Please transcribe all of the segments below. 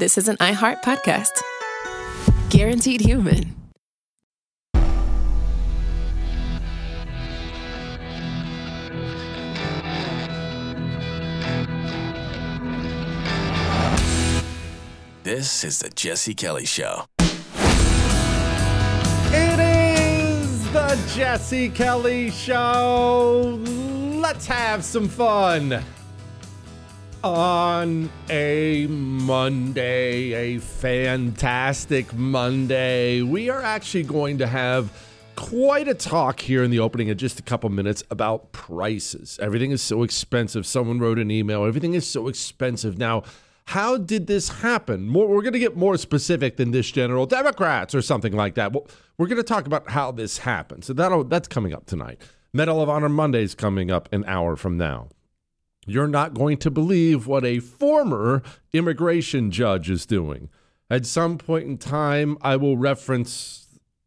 this is an iHeart podcast. Guaranteed Human. This is the Jesse Kelly Show. It is the Jesse Kelly Show. Let's have some fun. On a Monday, a fantastic Monday, we are actually going to have quite a talk here in the opening in just a couple minutes about prices. Everything is so expensive. Someone wrote an email. Everything is so expensive. Now, how did this happen? We're going to get more specific than this, General Democrats or something like that. We're going to talk about how this happened. So that's coming up tonight. Medal of Honor Monday is coming up an hour from now. You're not going to believe what a former immigration judge is doing. At some point in time, I will reference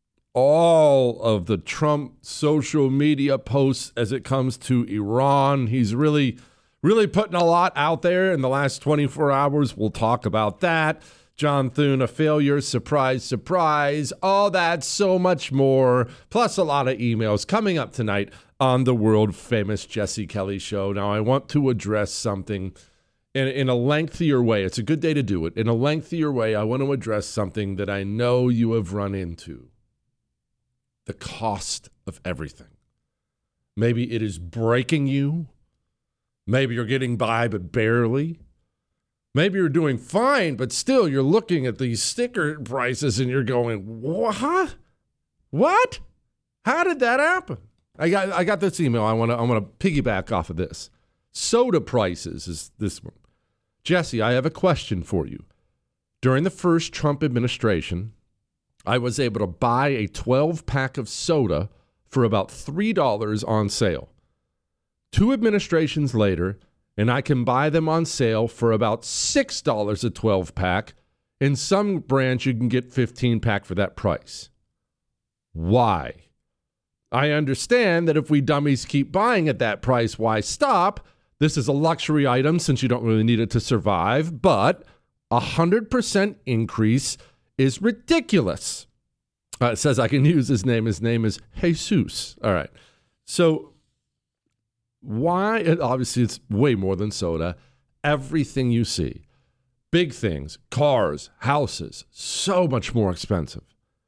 all of the Trump social media posts as it comes to Iran. He's really putting a lot out there in the last 24 hours. We'll talk about that. John Thune, a failure, surprise, surprise, all that, so much more, plus a lot of emails coming up tonight on the world-famous Jesse Kelly Show. Now, I want to address something in a lengthier way. It's a good day to do it. In a lengthier way, I want to address something that I know you have run into. The cost of everything. Maybe it is breaking you. Maybe you're getting by, but barely. Maybe you're doing fine, but still you're looking at these sticker prices and you're going, what? What? How did that happen? I got this email. I want to piggyback off of this. Soda prices is this one. Jesse, I have a question for you. During the first Trump administration, I was able to buy a 12-pack of soda for about $3 on sale. 2 administrations later, and I can buy them on sale for about $6 a 12-pack. In some brands, you can get 15-pack for that price. Why? I understand that if we dummies keep buying at that price, why stop? This is a luxury item since you don't really need it to survive, but 100% increase is ridiculous. It says I can use his name. His name is Jesus. All right. So why? Obviously, it's way more than soda. Everything you see, big things, cars, houses, so much more expensive.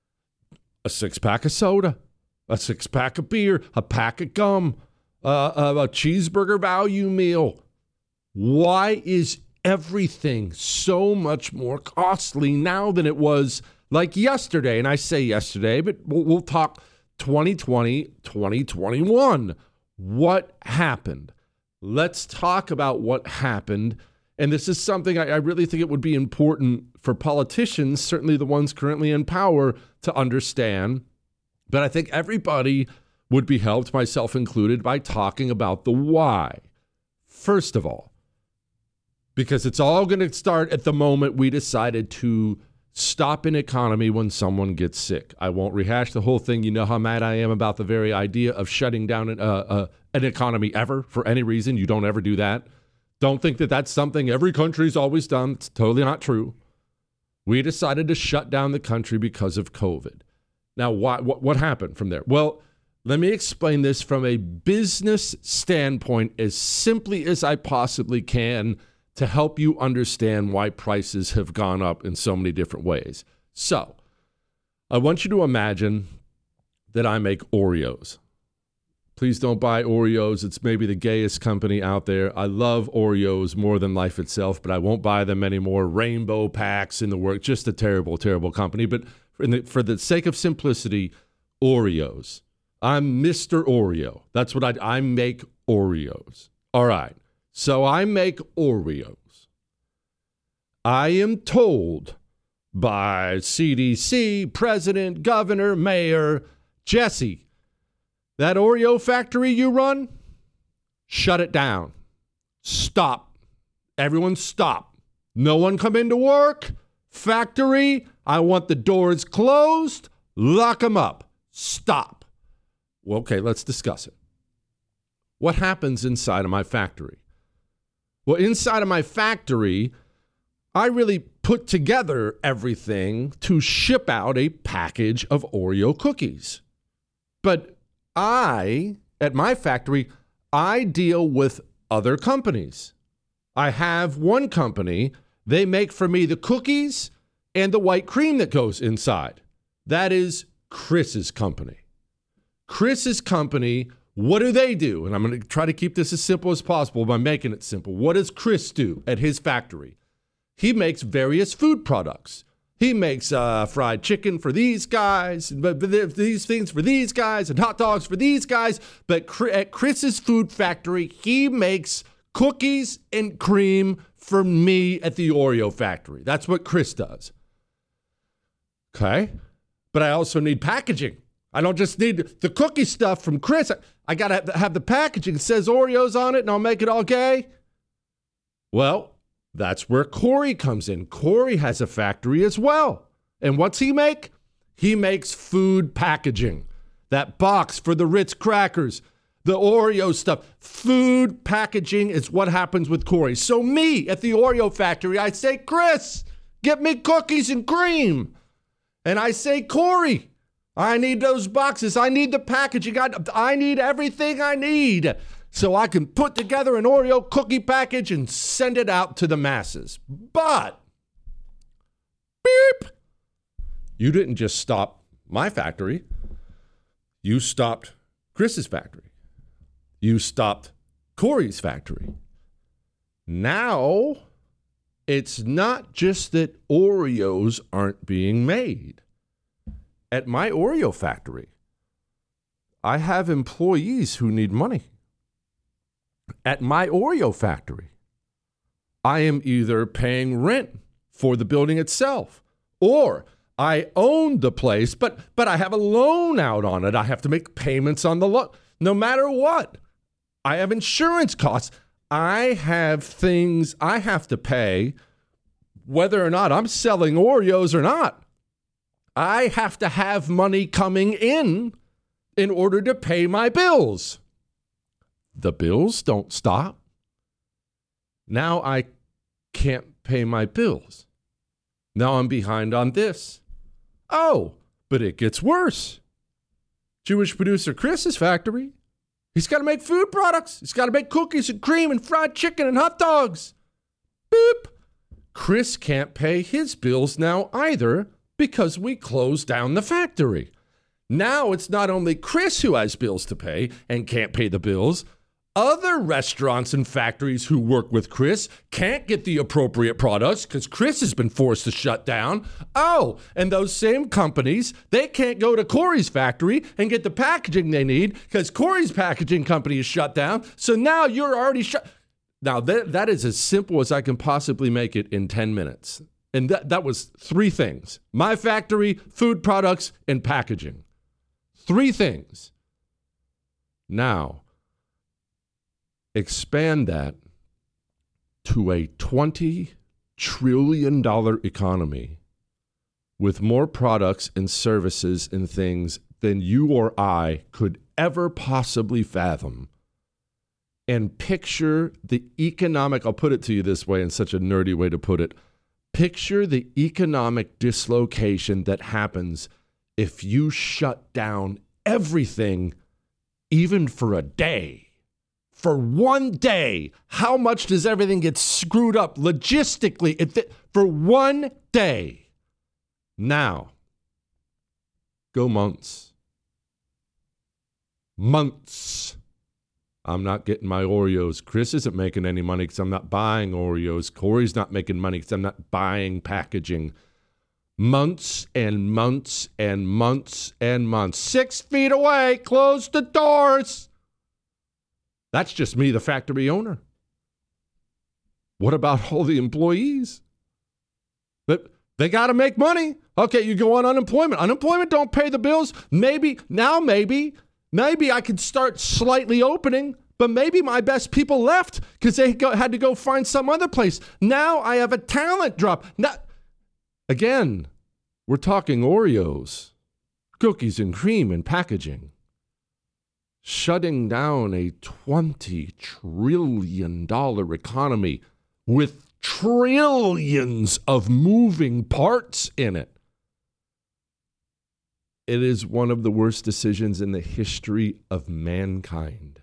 A 6-pack of soda, a 6-pack of beer, a pack of gum, a cheeseburger value meal. Why is everything so much more costly now than it was like yesterday? And I say yesterday, but we'll talk 2020, 2021. What happened? Let's talk about what happened. And this is something I really think it would be important for politicians, certainly the ones currently in power, to understand. But I think everybody would be helped, myself included, by talking about the why. First of all, because it's all going to start at the moment we decided to stop an economy when someone gets sick. I won't rehash the whole thing. You know how mad I am about the very idea of shutting down an economy ever for any reason. You don't ever do that. Don't think that that's something every country's always done. It's totally not true. We decided to shut down the country because of COVID. Now, what happened from there? Well, let me explain this from a business standpoint as simply as I possibly can to help you understand why prices have gone up in so many different ways. So, I want you to imagine that I make Oreos. Please don't buy Oreos. It's maybe the gayest company out there. I love Oreos more than life itself, but I won't buy them anymore. Rainbow packs in the work. Just a terrible, terrible company. But for the sake of simplicity, Oreos. I'm Mr. Oreo. That's what I make Oreos. All right. So I make Oreos. I am told by CDC, president, governor, mayor, Jesse, that Oreo factory you run, shut it down. Stop. Everyone stop. No one come into work. Factory, I want the doors closed. Lock them up. Stop. Well, okay, let's discuss it. What happens inside of my factory? Well, inside of my factory, I really put together everything to ship out a package of Oreo cookies. But at my factory, I deal with other companies. I have one company, they make for me the cookies and the white cream that goes inside. That is Chris's company. Chris's company, what do they do? And I'm going to try to keep this as simple as possible by making it simple. What does Chris do at his factory? He makes various food products. He makes fried chicken for these guys, but these things for these guys, and hot dogs for these guys. But at Chris's food factory, he makes cookies and cream for me at the Oreo factory. That's what Chris does. Okay? But I also need packaging. I don't just need the cookie stuff from Chris. I got to have the packaging. It says Oreos on it, and I'll make it all gay. Well, that's where Corey comes in. Corey has a factory as well. And what's he make? He makes food packaging. That box for the Ritz crackers, the Oreo stuff. Food packaging is what happens with Corey. So me at the Oreo factory, I say, Chris, get me cookies and cream. And I say, Corey, I need those boxes. I need the packaging. I need everything I need so I can put together an Oreo cookie package and send it out to the masses. But, beep, you didn't just stop my factory. You stopped Chris's factory. You stopped Corey's factory. Now, it's not just that Oreos aren't being made. At my Oreo factory, I have employees who need money. At my Oreo factory, I am either paying rent for the building itself, or I own the place, but I have a loan out on it. I have to make payments on the loan. No matter what, I have insurance costs. I have things I have to pay, whether or not I'm selling Oreos or not. I have to have money coming in order to pay my bills. The bills don't stop. Now I can't pay my bills. Now I'm behind on this. Oh, but it gets worse. Jewish producer Chris's factory. He's got to make food products. He's got to make cookies and cream and fried chicken and hot dogs. Boop. Chris can't pay his bills now either because we closed down the factory. Now it's not only Chris who has bills to pay and can't pay the bills. Other restaurants and factories who work with Chris can't get the appropriate products because Chris has been forced to shut down. Oh, and those same companies, they can't go to Corey's factory and get the packaging they need because Corey's packaging company is shut down. So now you're already shut. Now that is as simple as I can possibly make it in 10 minutes. And that was 3 things. My factory, food products, and packaging. 3 things. Now, expand that to a $20 trillion economy with more products and services and things than you or I could ever possibly fathom. And picture the economic, I'll put it to you this way in such a nerdy way to put it. Picture the economic dislocation that happens if you shut down everything, even for a day. For one day, how much does everything get screwed up logistically for one day? Now, go months. Months. I'm not getting my Oreos. Chris isn't making any money because I'm not buying Oreos. Corey's not making money because I'm not buying packaging. Months and months and months and months. 6 feet away, close the doors. That's just me, the factory owner. What about all the employees? But they got to make money. Okay, you go on unemployment. Unemployment don't pay the bills. Maybe I could start slightly opening, but maybe my best people left because they had to go find some other place. Now I have a talent drop. Now, again, we're talking Oreos, cookies and cream and packaging. Shutting down a $20 trillion economy with trillions of moving parts in it. It is one of the worst decisions in the history of mankind.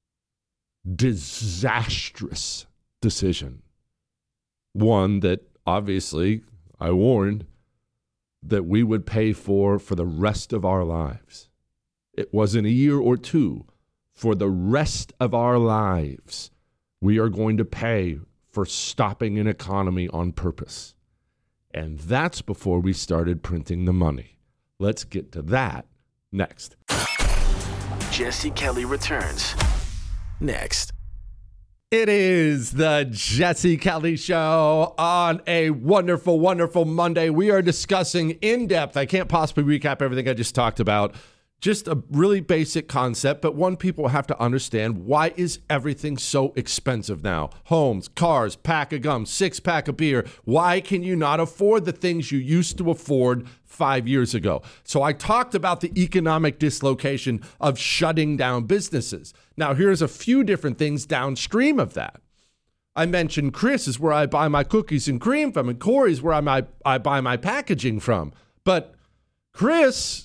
Disastrous decision. One that obviously I warned that we would pay for the rest of our lives. It wasn't a year or two. For the rest of our lives, we are going to pay for stopping an economy on purpose. And that's before we started printing the money. Let's get to that next. Jesse Kelly returns next. It is the Jesse Kelly Show on a wonderful, wonderful Monday. We are discussing in depth. I can't possibly recap everything I just talked about. Just a really basic concept, but one people have to understand, why is everything so expensive now? Homes, cars, pack of gum, 6-pack of beer. Why can you not afford the things you used to afford 5 years ago? So I talked about the economic dislocation of shutting down businesses. Now, here's a few different things downstream of that. I mentioned Chris is where I buy my cookies and cream from, and Corey's where I buy my packaging from. But Chris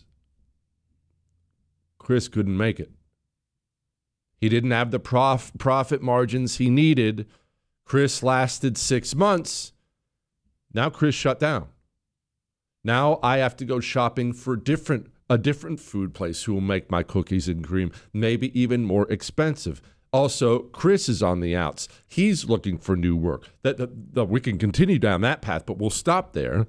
couldn't make it. He didn't have the profit margins he needed. Chris lasted 6 months. Now Chris shut down. Now I have to go shopping for a different food place who will make my cookies and cream, maybe even more expensive. Also, Chris is on the outs. He's looking for new work. We can continue down that path, but we'll stop there.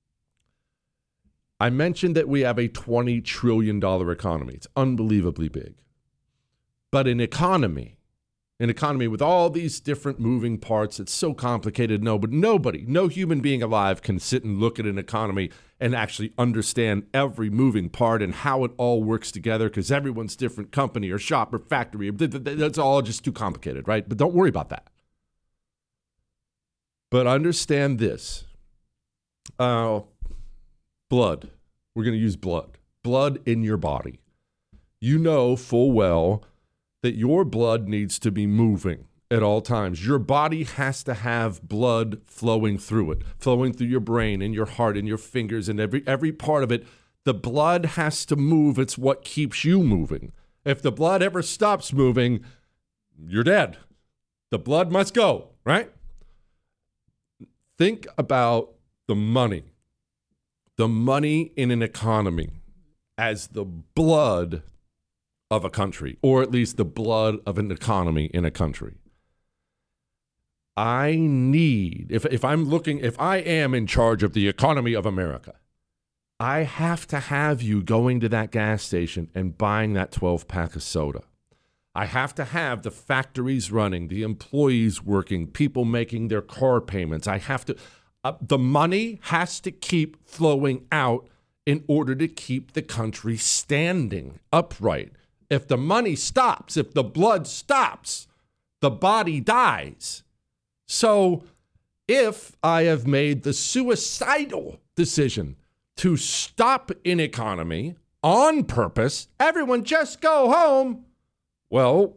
I mentioned that we have a $20 trillion economy. It's unbelievably big. But an economy with all these different moving parts, it's so complicated. No human being alive can sit and look at an economy and actually understand every moving part and how it all works together, because everyone's different company or shop or factory. That's all just too complicated, right? But don't worry about that. But understand this. Blood. We're going to use blood. Blood in your body. You know full well that your blood needs to be moving at all times. Your body has to have blood flowing through it, flowing through your brain and your heart and your fingers and every part of it. The blood has to move. It's what keeps you moving. If the blood ever stops moving, you're dead. The blood must go, right? Think about the money. The money in an economy as the blood of a country, or at least the blood of an economy in a country. I need, if I am in charge of the economy of America, I have to have you going to that gas station and buying that 12-pack of soda. I have to have the factories running, the employees working, people making their car payments. The money has to keep flowing out in order to keep the country standing upright. If the money stops, if the blood stops, the body dies. So if I have made the suicidal decision to stop an economy on purpose, everyone just go home, well,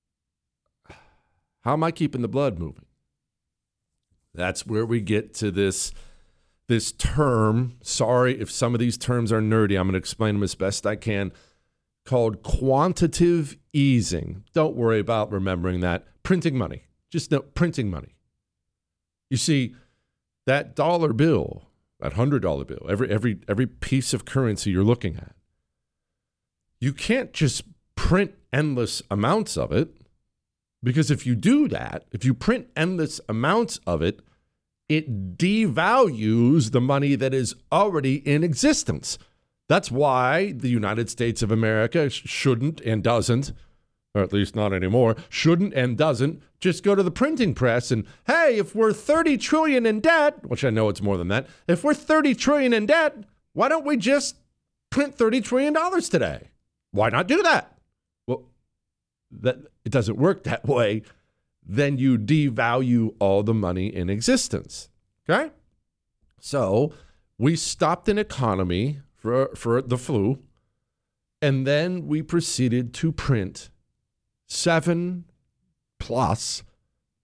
how am I keeping the blood moving? That's where we get to this term. Sorry if some of these terms are nerdy. I'm going to explain them as best I can. Called quantitative easing. Don't worry about remembering that. Printing money. Just know printing money. You see, that dollar bill, that $100 bill, every piece of currency you're looking at, you can't just print endless amounts of it, because if you do that, if you print endless amounts of it, it devalues the money that is already in existence. That's why the United States of America shouldn't and doesn't, or at least not anymore, shouldn't and doesn't just go to the printing press and, hey, if we're 30 trillion in debt, which I know it's more than that, if we're 30 trillion in debt, why don't we just print $30 trillion today? Why not do that? Well, it doesn't work that way. Then you devalue all the money in existence. Okay? So we stopped an economy for the flu, and then we proceeded to print $7+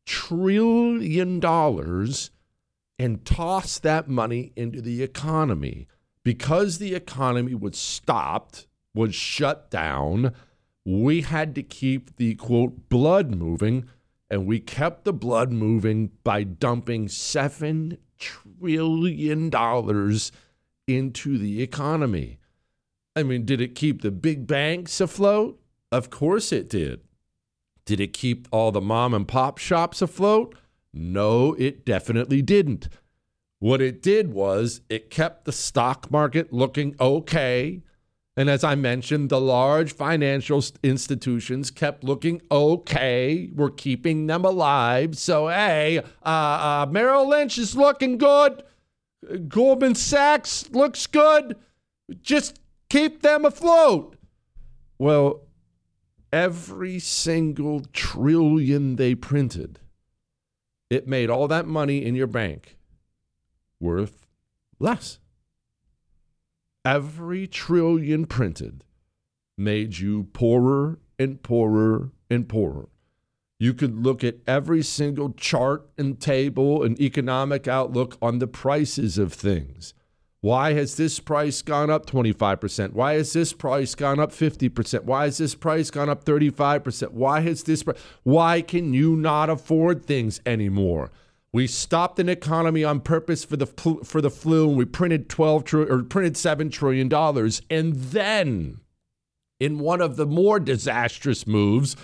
trillion and toss that money into the economy. Because the economy was stopped, was shut down, we had to keep the, quote, blood moving, and we kept the blood moving by dumping $7 trillion into the economy. I mean, did it keep the big banks afloat? Of course it did. Did it keep all the mom and pop shops afloat? No, it definitely didn't. What it did was it kept the stock market looking okay. And as I mentioned, the large financial institutions kept looking okay. We're keeping them alive. So, hey, Merrill Lynch is looking good. Goldman Sachs looks good. Just keep them afloat. Well, every single trillion they printed, it made all that money in your bank worth less. Every trillion printed made you poorer and poorer and poorer. You could look at every single chart and table and economic outlook on the prices of things. Why has this price gone up 25%? Why has this price gone up 50%? Why has this price gone up 35%? Why can you not afford things anymore? We stopped an economy on purpose for the flu, and we printed $7 trillion. And then, in one of the more disastrous moves,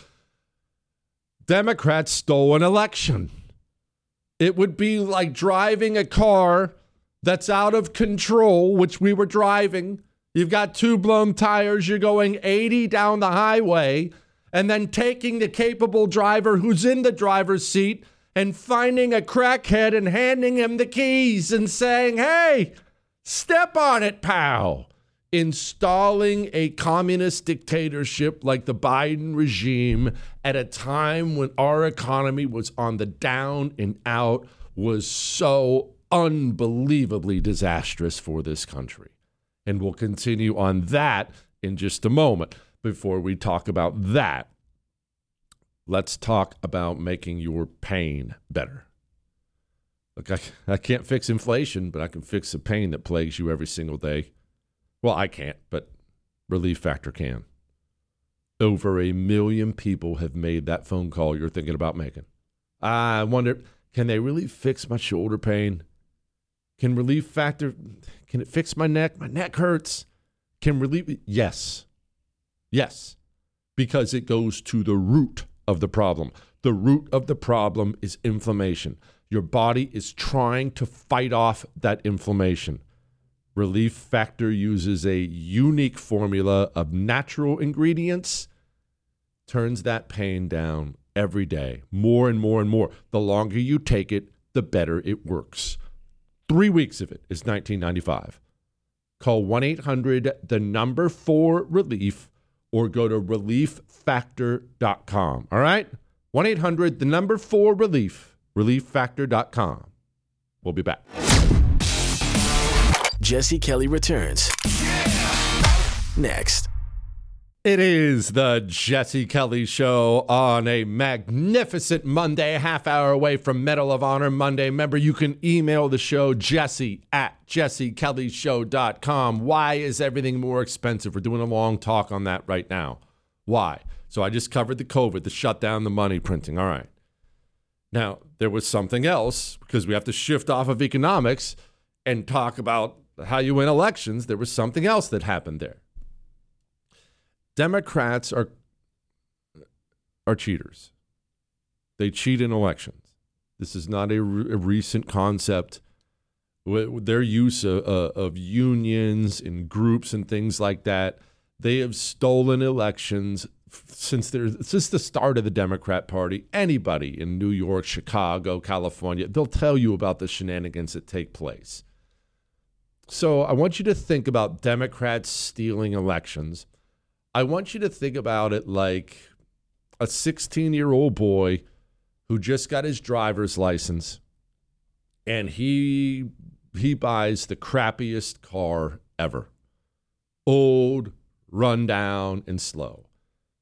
Democrats stole an election. It would be like driving a car that's out of control, which we were driving. You've got two blown tires. You're going 80 down the highway, and then taking the capable driver who's in the driver's seat and finding a crackhead and handing him the keys and saying, hey, step on it, pal. Installing a communist dictatorship like the Biden regime at a time when our economy was on the down and out was so unbelievably disastrous for this country. And we'll continue on that in just a moment. Before we talk about that, let's talk about making your pain better. Look, I can't fix inflation, but I can fix the pain that plagues you every single day. Well, I can't, but Relief Factor can. Over 1 million people have made that phone call you're thinking about making. I wonder, can they really fix my shoulder pain? Can Relief Factor, can it fix my neck? My neck hurts. Can Relief? Yes. Yes. Because it goes to the root of the problem. The root of the problem is inflammation. Your body is trying to fight off that inflammation. Relief Factor uses a unique formula of natural ingredients, turns that pain down every day, more and more and more. The longer you take it, the better it works. 3 weeks of it is $19.95. Call 1-800-4-RELIEF or go to relieffactor.com. All right? 1-800-4-RELIEF, relieffactor.com. We'll be back. Jesse Kelly returns. Next. It is the Jesse Kelly Show on a magnificent Monday, a half hour away from Medal of Honor Monday. Remember, you can email the show, jesse@jessekellyshow.com. Why is everything more expensive? We're doing a long talk on that right now. Why? So I just covered the COVID, the shutdown, the money printing. All right. Now, there was something else, because we have to shift off of economics and talk about how you win elections. There was something else that happened there. Democrats are cheaters. They cheat in elections. This is not a recent concept. Their use of unions and groups and things like that, they have stolen elections since the start of the Democrat Party. Anybody in New York, Chicago, California, they'll tell you about the shenanigans that take place. So I want you to think about Democrats stealing elections. I want you to think about it like a 16-year-old boy who just got his driver's license, and he buys the crappiest car ever. Old, run down, and slow.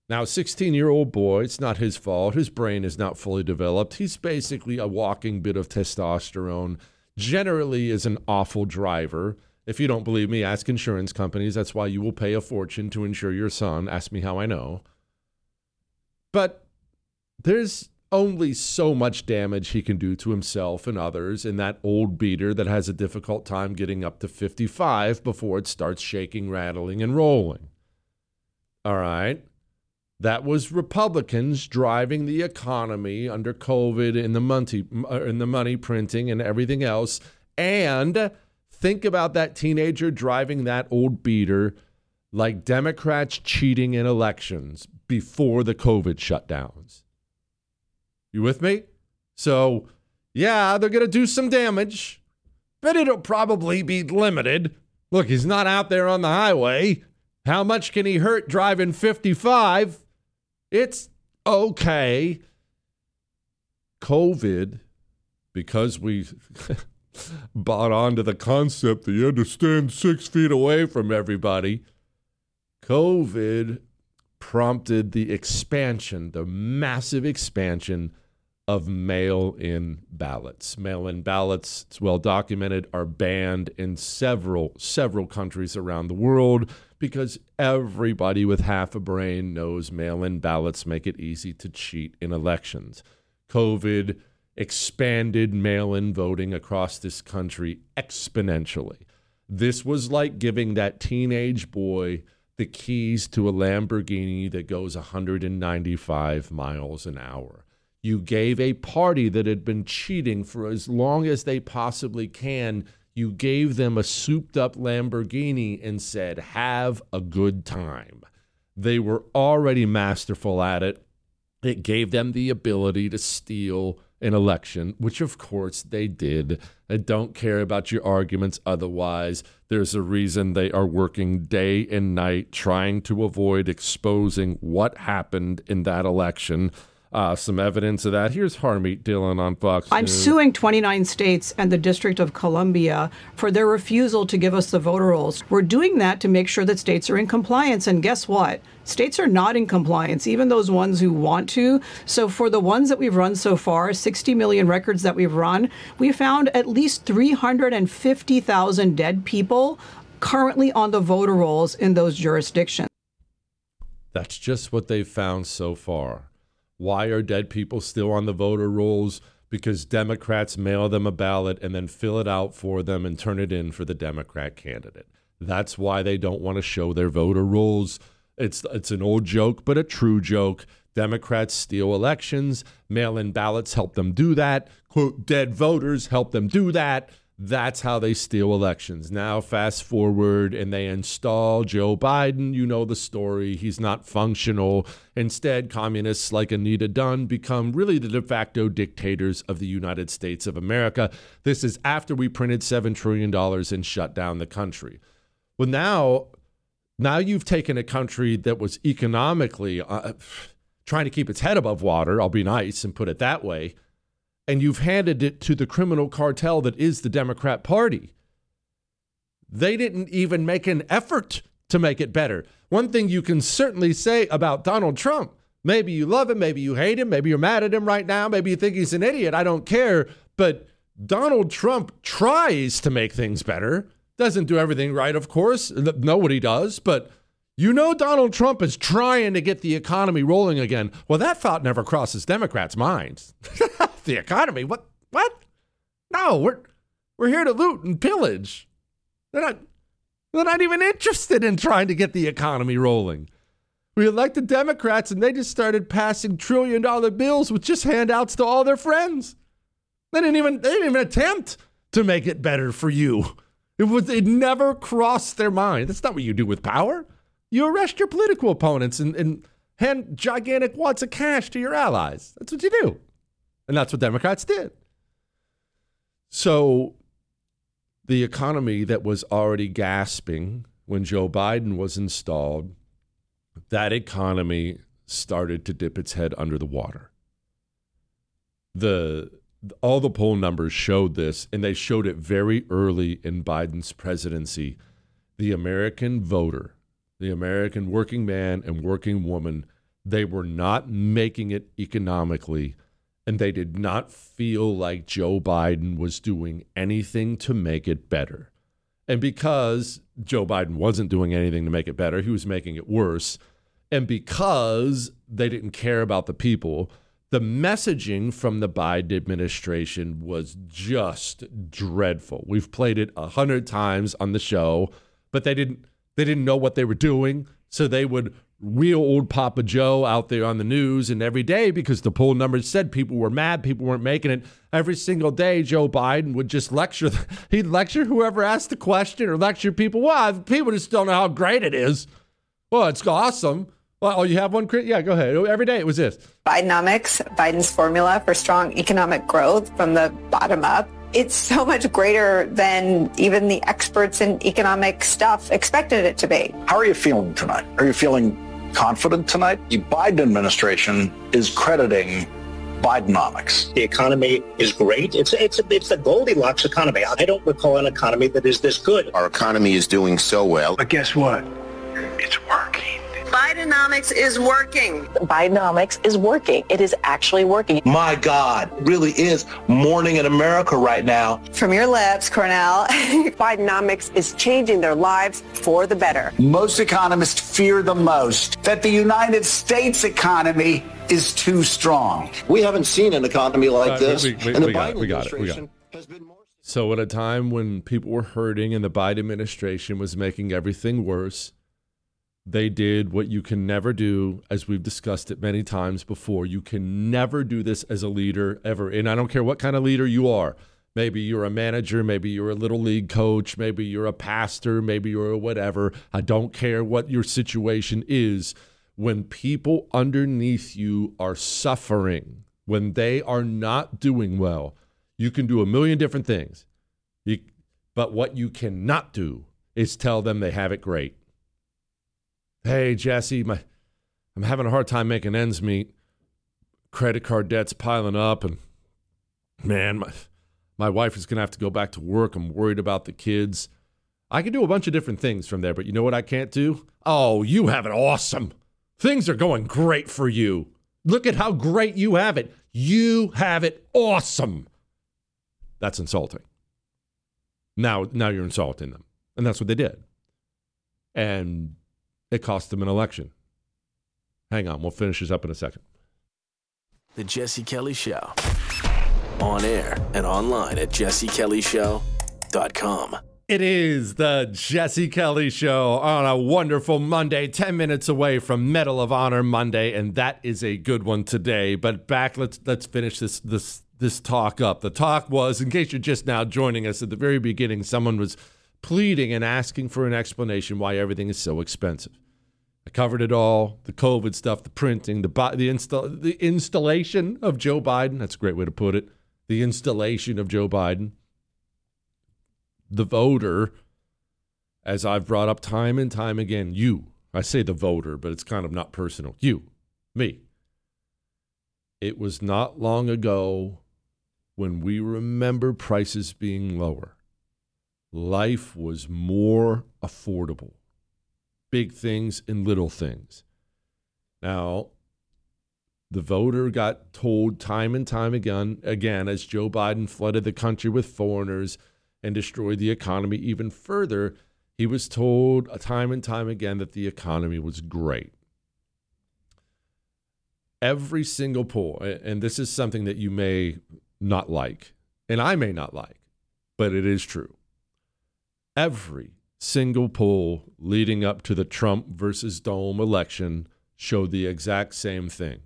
Now, a 16-year-old boy, it's not his fault. His brain is not fully developed. He's basically a walking bit of testosterone, generally is an awful driver. If you don't believe me, ask insurance companies. That's why you will pay a fortune to insure your son. Ask me how I know. But there's only so much damage he can do to himself and others in that old beater that has a difficult time getting up to 55 before it starts shaking, rattling, and rolling. All right? That was Republicans driving the economy under COVID and the money printing and everything else. And think about that teenager driving that old beater like Democrats cheating in elections before the COVID shutdowns. You with me? So, yeah, they're going to do some damage, but it'll probably be limited. Look, he's not out there on the highway. How much can he hurt driving 55? It's okay. COVID, because we bought onto the concept that you had to stand 6 feet away from everybody, COVID prompted the expansion, the massive expansion of mail-in ballots. Mail-in ballots, it's well documented, are banned in several countries around the world because everybody with half a brain knows mail-in ballots make it easy to cheat in elections. COVID expanded mail-in voting across this country exponentially. This was like giving that teenage boy the keys to a Lamborghini that goes 195 miles an hour. You gave a party that had been cheating for as long as they possibly can, you gave them a souped-up Lamborghini and said, have a good time. They were already masterful at it. It gave them the ability to steal an election, which of course they did. I don't care about your arguments otherwise. There's a reason they are working day and night trying to avoid exposing what happened in that election. Some evidence of that. Here's Harmeet Dillon on Fox I'm News. suing 29 states and the District of Columbia for their refusal to give us the voter rolls. We're doing that to make sure that states are in compliance. And guess what? States are not in compliance, even those ones who want to. So for the ones that we've run so far, 60 million records that we've run, we found at least 350,000 dead people currently on the voter rolls in those jurisdictions. That's just what they've found so far. Why are dead people still on the voter rolls? Because Democrats mail them a ballot and then fill it out for them and turn it in for the Democrat candidate. That's why they don't want to show their voter rolls. It's an old joke, but a true joke. Democrats steal elections. Mail-in ballots help them do that. Quote, dead voters help them do that. That's how they steal elections. Now, fast forward, and they install Joe Biden. You know the story. He's not functional. Instead, communists like Anita Dunn become really the de facto dictators of the United States of America. This is after we printed $7 trillion and shut down the country. Well, now you've taken a country that was economically trying to keep its head above water, I'll be nice and put it that way, and you've handed it to the criminal cartel that is the Democrat Party. They didn't even make an effort to make it better. One thing you can certainly say about Donald Trump, maybe you love him, maybe you hate him, maybe you're mad at him right now, maybe you think he's an idiot, I don't care, but Donald Trump tries to make things better. Doesn't do everything right, of course. Nobody does, but you know Donald Trump is trying to get the economy rolling again. Well, that thought never crosses Democrats' minds. The economy? What? No, we're here to loot and pillage. They're not even interested in trying to get the economy rolling. We elected Democrats and they just started passing $1 trillion bills with just handouts to all their friends. They didn't even attempt to make it better for you. It never crossed their mind. That's not what you do with power. You arrest your political opponents and hand gigantic wads of cash to your allies. That's what you do. And that's what Democrats did. So the economy that was already gasping when Joe Biden was installed, that economy started to dip its head under the water. All the poll numbers showed this, and they showed it very early in Biden's presidency. The American voter, the American working man and working woman, They were not making it economically, and they did not feel like Joe Biden was doing anything to make it better. And because Joe Biden wasn't doing anything to make it better, he was making it worse. And because they didn't care about the people, the messaging from the Biden administration was just dreadful. We've played it 100 times on the show, but they didn't know what they were doing. So they would wheel old Papa Joe out there on the news, and every day, because the poll numbers said people were mad, people weren't making it, every single day Joe Biden would just lecture. He'd lecture whoever asked the question or lecture people. Well, people just don't know how great it is. Well, it's awesome. Well, you have one? Yeah, go ahead. Every day it was this. Bidenomics, Biden's formula for strong economic growth from the bottom up. It's so much greater than even the experts in economic stuff expected it to be. How are you feeling tonight? Are you feeling confident tonight? The Biden administration is crediting Bidenomics. The economy is great. It's the Goldilocks economy. I don't recall an economy that is this good. Our economy is doing so well. But guess what? It's working. Bidenomics is working. Bidenomics is working. It is actually working. My God, it really is morning in America right now. From your lips, Cornell. Bidenomics is changing their lives for the better. Most economists fear the most that the United States economy is too strong. We haven't seen an economy like this. We got it. So at a time when people were hurting and the Biden administration was making everything worse, they did what you can never do, as we've discussed it many times before. You can never do this as a leader ever. And I don't care what kind of leader you are. Maybe you're a manager, maybe you're a little league coach, maybe you're a pastor, maybe you're a whatever. I don't care what your situation is. When people underneath you are suffering, when they are not doing well, you can do a million different things. But what you cannot do is tell them they have it great. Hey, Jesse, I'm having a hard time making ends meet. Credit card debt's piling up, and man, my wife is going to have to go back to work. I'm worried about the kids. I can do a bunch of different things from there, but you know what I can't do? Oh, you have it awesome. Things are going great for you. Look at how great you have it. You have it awesome. That's insulting. Now you're insulting them. And that's what they did. And it cost them an election. Hang on, we'll finish this up in a second. The Jesse Kelly Show. On air and online at jessekellyshow.com. It is the Jesse Kelly Show on a wonderful Monday, 10 minutes away from Medal of Honor Monday, and that is a good one today. But back, let's finish this talk up. The talk was, in case you're just now joining us, at the very beginning, someone was pleading and asking for an explanation why everything is so expensive. I covered it all, the COVID stuff, the printing, the installation of Joe Biden. That's a great way to put it. The installation of Joe Biden. The voter, as I've brought up time and time again, you. I say the voter, but it's kind of not personal. You, me. It was not long ago when we remember prices being lower. Life was more affordable. Big things and little things. Now, the voter got told time and time again, as Joe Biden flooded the country with foreigners and destroyed the economy even further, he was told time and time again that the economy was great. Every single poll, and this is something that you may not like, and I may not like, but it is true. Every single poll leading up to the Trump versus Dome election showed the exact same thing.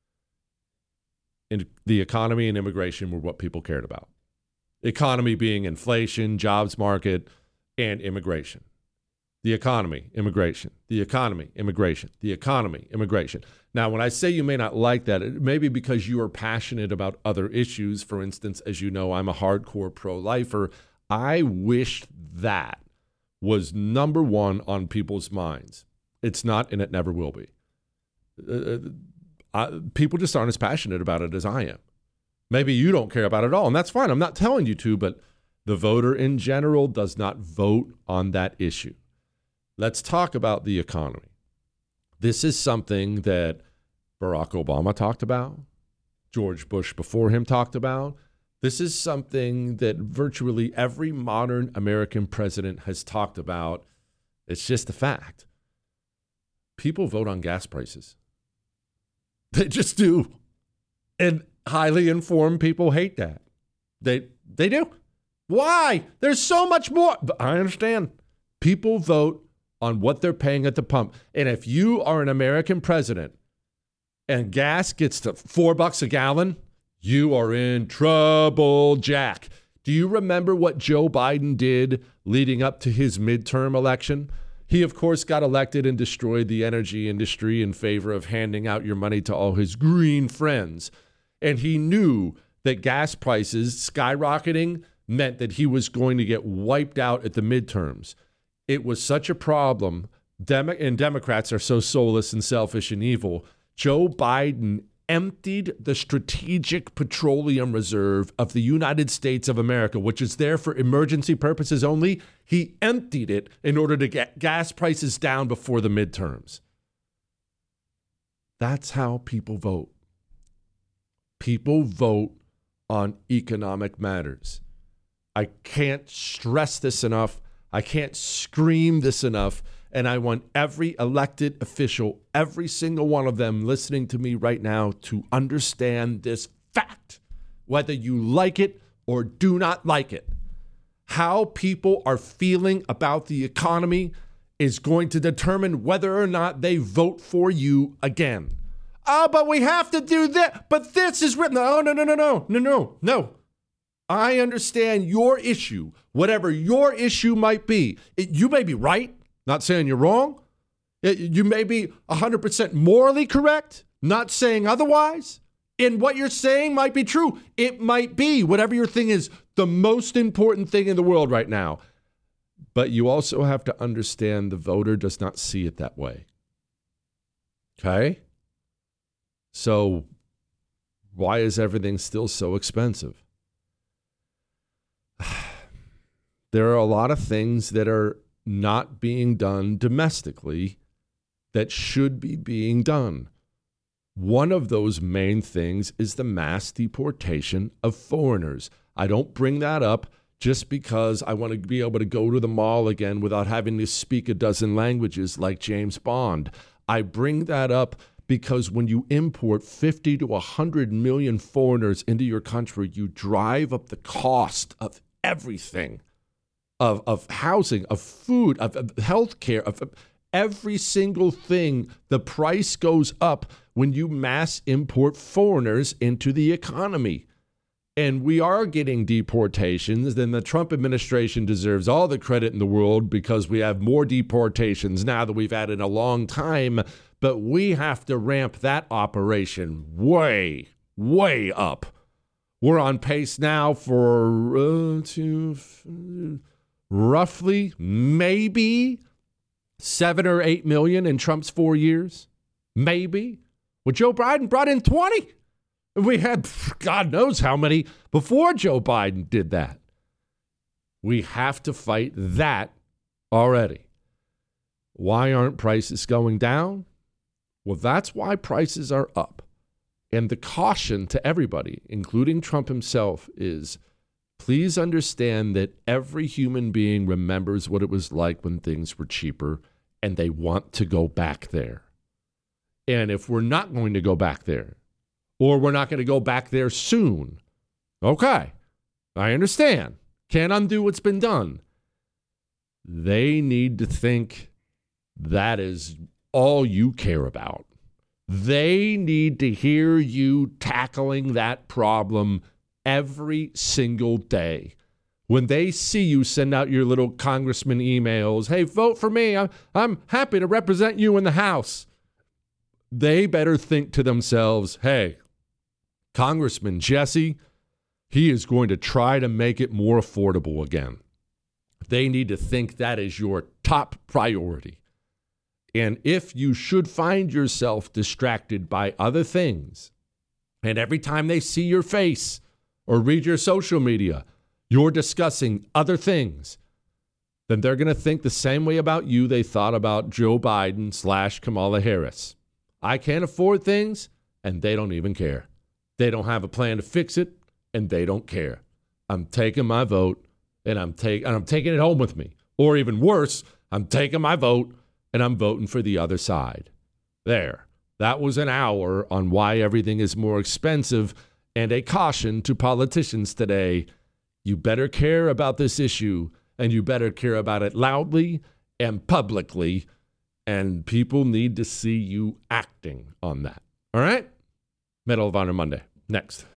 And the economy and immigration were what people cared about. Economy being inflation, jobs market, and immigration. The economy, immigration. The economy, immigration. The economy, immigration. Now, when I say you may not like that, it may be because you are passionate about other issues. For instance, as you know, I'm a hardcore pro-lifer. I wish that was number one on people's minds. It's not, and it never will be. People just aren't as passionate about it as I am. Maybe you don't care about it at all, and that's fine. I'm not telling you to, but the voter in general does not vote on that issue. Let's talk about the economy. This is something that Barack Obama talked about, George Bush before him talked about. This is something that virtually every modern American president has talked about. It's just a fact. People vote on gas prices. They just do. And highly informed people hate that. They do. Why? There's so much more. But I understand. People vote on what they're paying at the pump. And if you are an American president and gas gets to $4 a gallon, you are in trouble, Jack. Do you remember what Joe Biden did leading up to his midterm election? He, of course, got elected and destroyed the energy industry in favor of handing out your money to all his green friends. And he knew that gas prices skyrocketing meant that he was going to get wiped out at the midterms. It was such a problem, and Democrats are so soulless and selfish and evil. Joe Biden emptied the Strategic Petroleum Reserve of the United States of America, which is there for emergency purposes only. He emptied it in order to get gas prices down before the midterms. That's how people vote. People vote on economic matters. I can't stress this enough. I can't scream this enough. And I want every elected official, every single one of them listening to me right now, to understand this fact, whether you like it or do not like it. How people are feeling about the economy is going to determine whether or not they vote for you again. Oh, but we have to do that. But this is written. No. I understand your issue, whatever your issue might be. You may be right. Not saying you're wrong. You may be 100% morally correct. Not saying otherwise. And what you're saying might be true. It might be, whatever your thing is, the most important thing in the world right now. But you also have to understand the voter does not see it that way. Okay? So why is everything still so expensive? There are a lot of things that are not being done domestically that should be being done. One of those main things is the mass deportation of foreigners. I don't bring that up just because I want to be able to go to the mall again without having to speak a dozen languages like James Bond. I bring that up because when you import 50 to 100 million foreigners into your country, you drive up the cost of everything. Of housing, of food, of healthcare, of every single thing. The price goes up when you mass import foreigners into the economy. And we are getting deportations. Then the Trump administration deserves all the credit in the world because we have more deportations now that we've had in a long time. But we have to ramp that operation way, way up. We're on pace now for roughly maybe 7 or 8 million in Trump's 4 years. Maybe. Well, Joe Biden brought in 20. We had God knows how many before Joe Biden did that. We have to fight that already. Why aren't prices going down? Well, that's why prices are up. And the caution to everybody, including Trump himself, is please understand that every human being remembers what it was like when things were cheaper, and they want to go back there. And if we're not going to go back there, or we're not going to go back there soon, okay, I understand. Can't undo what's been done. They need to think that is all you care about. They need to hear you tackling that problem every single day. When they see you send out your little congressman emails, hey, vote for me. I'm happy to represent you in the House. They better think to themselves, hey, Congressman Jesse, he is going to try to make it more affordable again. They need to think that is your top priority. And if you should find yourself distracted by other things, and every time they see your face or read your social media, you're discussing other things, then they're going to think the same way about you they thought about Joe Biden / Kamala Harris. I can't afford things. and they don't even care. They don't have a plan to fix it, and they don't care. I'm taking my vote, and I'm taking it home with me. Or even worse, I'm taking my vote, and I'm voting for the other side. There. That was an hour on why everything is more expensive and a caution to politicians today. You better care about this issue, and you better care about it loudly and publicly, and people need to see you acting on that. All right? Medal of Honor Monday. Next.